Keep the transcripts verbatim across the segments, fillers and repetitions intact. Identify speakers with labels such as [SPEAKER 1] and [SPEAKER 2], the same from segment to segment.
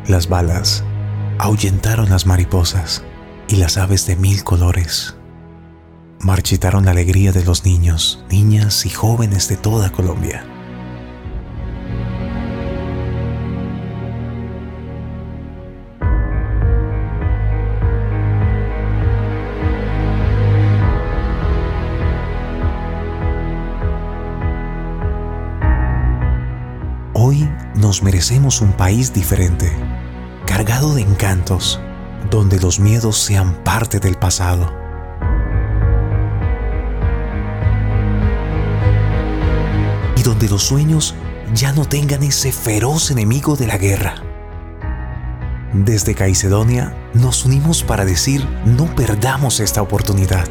[SPEAKER 1] Las balas ahuyentaron las mariposas y las aves de mil colores. Marchitaron la alegría de los niños, niñas y jóvenes de toda Colombia. Hoy nos merecemos un país diferente, cargado de encantos, donde los miedos sean parte del pasado. Y donde los sueños ya no tengan ese feroz enemigo de la guerra. Desde Caicedonia nos unimos para decir: no perdamos esta oportunidad.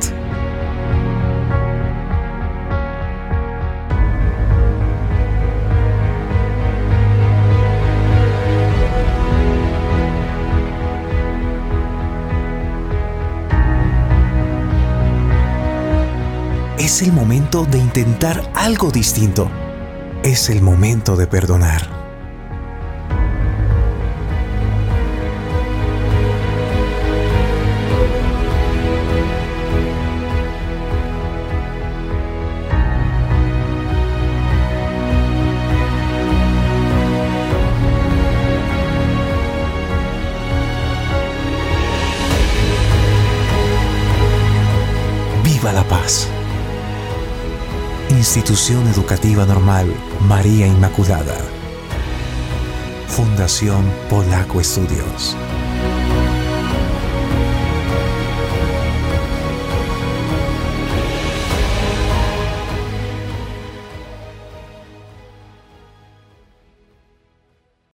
[SPEAKER 1] Es el momento de intentar algo distinto. Es el momento de perdonar. ¡Viva la paz! Institución Educativa Normal María Inmaculada. Fundación Polaco Estudios.